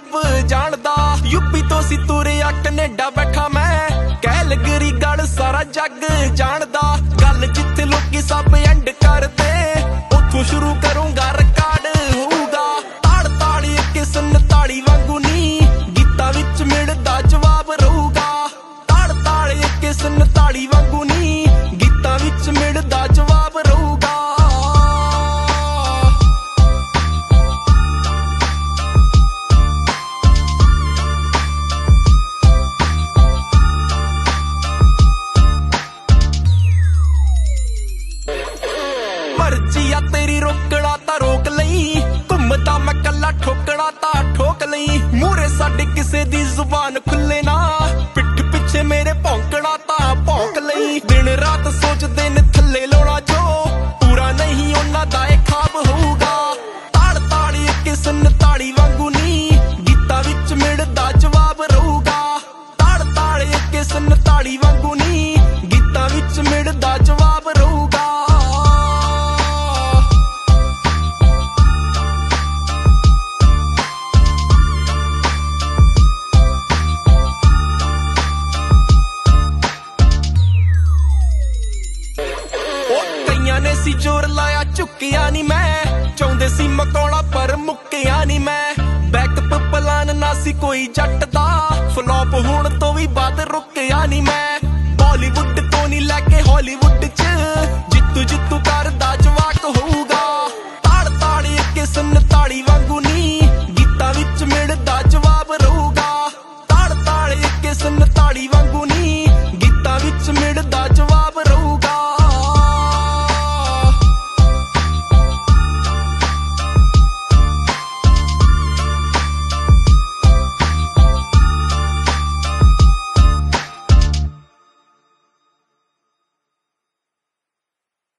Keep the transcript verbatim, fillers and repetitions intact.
ਰੱਬ ਜਾਣਦਾ। ਯੂਪੀ ਤੋਂ ਸੀ ਤੁਰਿਆ ਕੈਨੇਡਾ ਬੈਠਾ ਮੈਂ, ਕੈਲਗਰੀ ਗੜ ਸਾਰਾ ਜੱਗ ਜਾਣਦਾ। ਗੱਲ ਜਿੱਥੇ ਲੋਕੀ ਸਭ ਐਂਡ ਕਰਦੇ, ਉੱਥੋਂ ਸ਼ੁਰੂ ਕਰੂੰਗਾ ਰਿਕਾਰਡ ਹੋਊਗਾ। ਤਾੜ ਤਾੜੀ ਇੱਕ ਸੰਤਾਲੀ ਵਾਂਗੂ ਨੀ, ਗੀਤਾਂ ਵਿੱਚ ਮਿਲਦਾ ਜਵਾਬ ਰਹੂਗਾ। ਤਾੜ ਤਾੜੀ ਇੱਕ ਸੰਤਾਲੀ ਵਾਂਗੂ ਨੀ, ਗੀਤਾਂ ਵਿੱਚ ਮਿਲਦਾ ਜਵਾਬ ਰਹੂਗਾ। ਮਰਜ਼ੀ ਆ ਤੇਰੀ ਰੋਕਣਾ ਤਾਂ ਰੋਕ ਲਈ, ਘੁੰਮਦਾ ਮੈਂ ਕੱਲਾ ਠੋਕਣਾ ਤਾਂ ਠੋਕ ਲਈ। ਮੂਹਰੇ ਸਾਡੇ ਕਿਸੇ ਦੀ ਜ਼ੁਬਾਨ ਖੁੱਲੇ ਨਾ, ਪਿੱਠ ਪਿੱਛੇ ਮੇਰੇ ਭੌਂਕਣਾ ਤਾਂ ਭੌਂਕ ਲਈ। ਦਿਨ ਰਾਤ ਸੋਚਦੇ ਨੇ ਥੱਲੇ ਲਾਉਣਾ ਜੋ, ਪੂਰਾ ਨਹੀਂ ਉਹਨਾਂ ਦਾ ਇਹ ਖਾਬ ਹੋਊਗਾ। ਤਾੜ ਤਾੜੀ ਇੱਕ ਸੰਤਾਲੀ ਵਾਂਗੂ ਨੀ, ਗੀਤਾਂ ਵਿੱਚ ਮਿਲਦਾ ਜਵਾਬ ਰਹੂਗਾ। ਤਾੜ ਤਾੜੀ ਇੱਕ ਸੰਤਾਲੀ ਵਾਂਗੂ ਨੀ, ਗੀਤਾਂ ਵਿੱਚ ਮਿਲਦਾ ਜਵਾਬ ਰਹੂਗਾ। ਨੇ ਸੀ ਜ਼ੋਰ ਲਾਇਆ ਝੁੱਕਿਆ ਨੀ ਮੈਂ, ਚਾਹੁੰਦੇ ਸੀ ਮਕਾਉਣਾ ਪਰ ਮੁੱਕਿਆ ਨੀ ਮੈਂ। ਬੈਕਅਪ ਪਲਾਨ ਨਾ ਸੀ ਕੋਈ ਜੱਟ ਦਾ, ਫਲॉप ਹੋਣ ਤੋਂ ਵੀ ਬਾਅਦ ਰੁਕਿਆ ਨੀ ਮੈਂ। ਬਾਲੀਵੁੱਡ ਤੋਂ ਨੀ ਲੈ ਕੇ ਹਾਲੀਵੁੱਡ ਚ